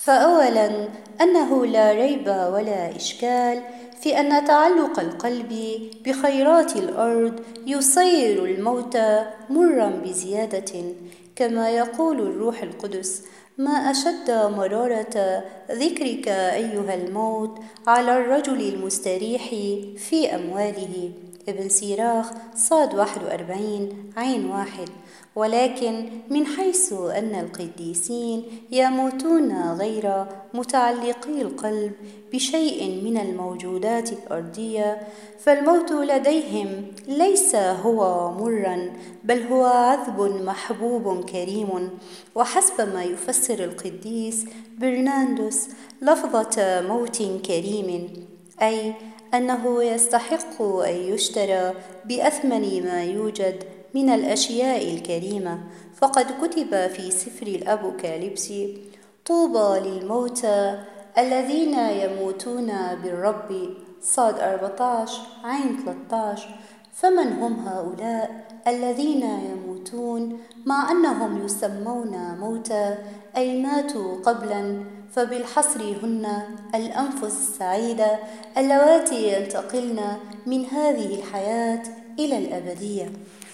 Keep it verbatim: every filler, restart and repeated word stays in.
فأولاً أنه لا ريب ولا إشكال في أن تعلق القلب بخيرات الأرض يصير الموت مراً بزيادة، كما يقول الروح القدس: ما أشد مرارة ذكرك أيها الموت على الرجل المستريح في أمواله. ابن سيراخ صاد واحد وأربعين عين واحد. ولكن من حيث أن القديسين يموتون غير متعلقي القلب بشيء من الموجودات الأرضية، فالموت لديهم ليس هو مراً، بل هو عذب محبوب كريم. وحسب ما يفسر القديس برناردوس لفظة موت كريم، أي أنه يستحق أن يشترى بأثمن ما يوجد من الأشياء الكريمة. فقد كتب في سفر الأبوكاليبسي: طوبى للموتى الذين يموتون بالرب، صاد أربعة عشر عين ثلاثة عشر. فمن هم هؤلاء الذين يموتون مع أنهم يسمون موتى، أي ماتوا قبلاً؟ فبالحصر هن الأنفس السعيدة اللواتي ينتقلن من هذه الحياة إلى الأبدية.